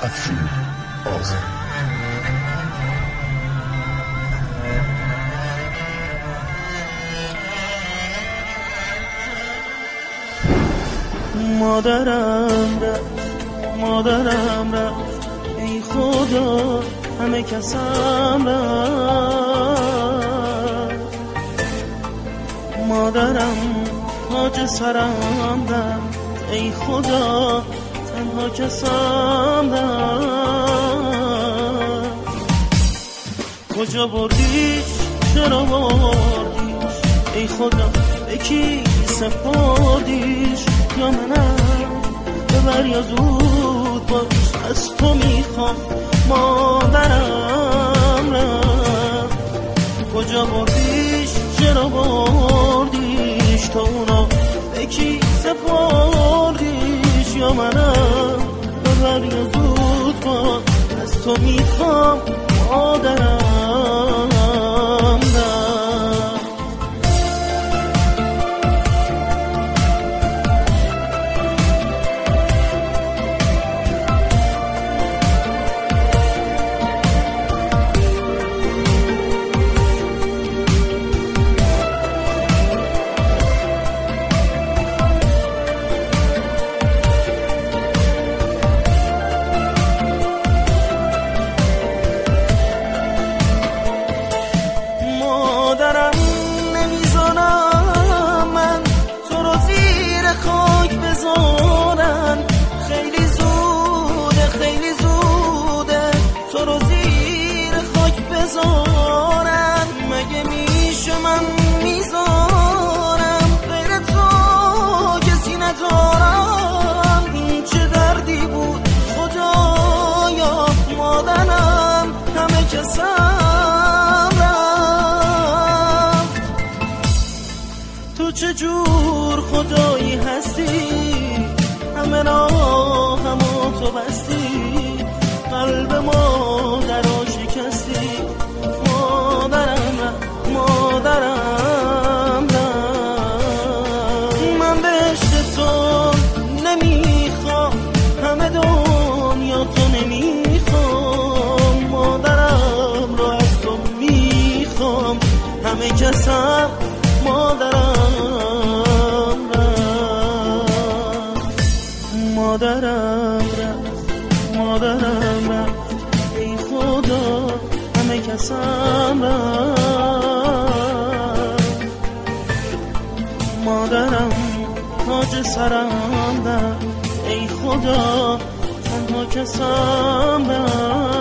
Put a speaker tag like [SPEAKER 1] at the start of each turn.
[SPEAKER 1] افشین آذری.
[SPEAKER 2] مادرم رفت ای خدا همه کسم رفت. مادرم تاج سرم رفت ای خدا تنها کسم رفت. کجا بردیش چرا بردیش ای خدا به کی سپردیش؟ یا منم ببر یا زود باش از تو میخوام مادرم رفت. کجا بردیش چرا بردیش تو اونو به کی سپردیش؟ یا منم ببر یا زود باش از تو میخوام مادرم رفت. نمیزانم من تو رو زیر خاک بذارن، خیلی زوده تو رو زیر خاک بذارن. مگه میشه من میذارم غیر تو کسی ندارم؟ این چه دردی بود خدایا مادرم همه کسم رفت. تو چجور خدایی هستی همه راهمو تو بستی، قلب مادر رو شکستی. مادرم رفت من بهشت تو نمیخوام، همه دنیا تو نمیخوام. مادرم رو از تو میخوام همه کسم مادرم رفت. مادرم رفت ای خدا همه کسم رفت. مادرم تاج سرم رفت ای خدا تنها کسم رفت.